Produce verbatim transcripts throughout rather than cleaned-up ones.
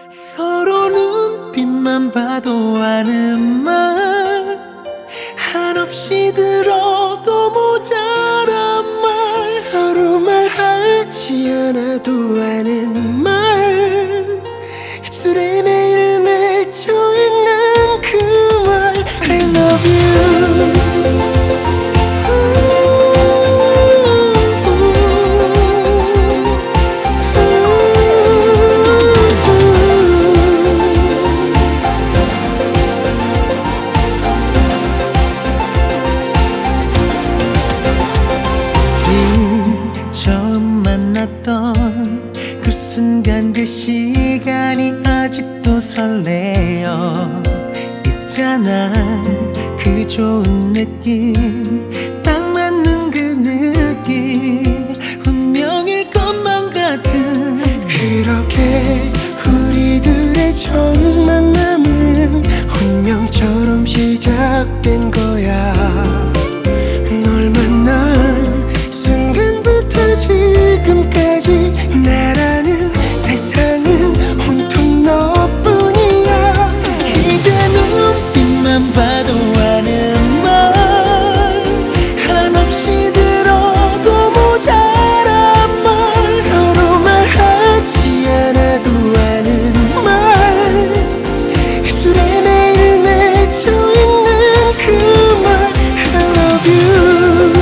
서로 눈빛만 봐도 아는 말, 한없이 들어도 모자란 말, 서로 말하지 않아도 아는 말, 입술에 매일 맺혀있는 그 말 I love you. 처음 만났던 그 순간 그 시간이 아직도 설레어. 있잖아 그 좋은 느낌, 딱 맞는 그 느낌, 운명일 것만 같은. 그렇게 우리들의 첫 만남은 운명처럼 시작된 거야. 널 만난 순간부터 지금까지 나라는 세상은 온통 너뿐이야. 이제 눈빛만 봐도 아는 말, 한없이 들어도 모자란 말, 서로 말하지 않아도 아는 말, 입술에 매일 맺혀있는 그 말 I love you.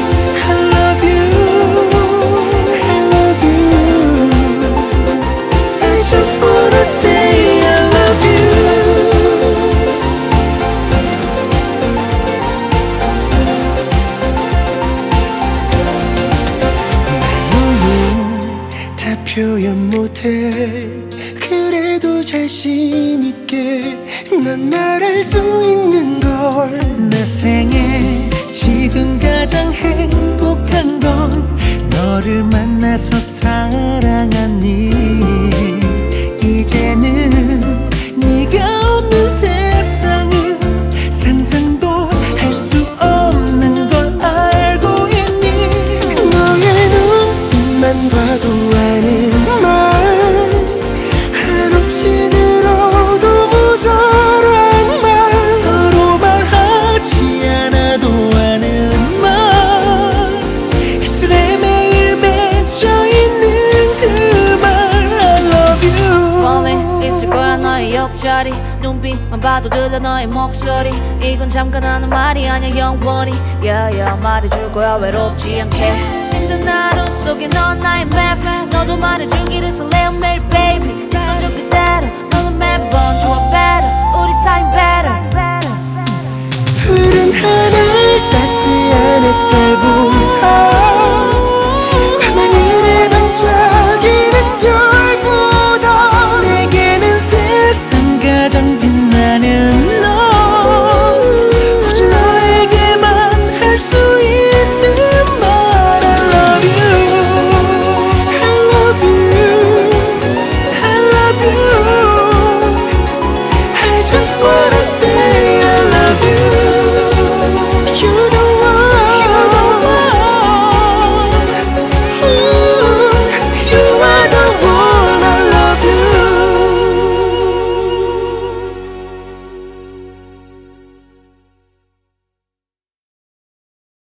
표현 못해. 그래도 자신 있게 난 말할 수 있는 걸. 내 생에 지금 가장 행복한 건 너를 만나서 사랑하니. 이제는 네가 없는 세상은 상상도 할 수 없는 걸 알고 있니. 너의 눈만 봐도 아는 말, 한없이 들어도 모자란 말, 서로 말하지 않아도 아는 말, 입술에 매일 맺혀있는 그 말 I love you. Falling 있을 거야 너의 옆자리, 눈빛만 봐도 들려 너의 목소리. 이건 잠깐 하는 말이 아니야 영원히. yeah, yeah, 말해줄 거야 외롭지 않게. 힘든 하루 속에 넌 나의 map, 너도 말해주기를 설레어 매일 baby. 있어줘 그대로 너는 매번 좋아 better, 우리 사이 better. 푸른 하늘 따스한 햇살 보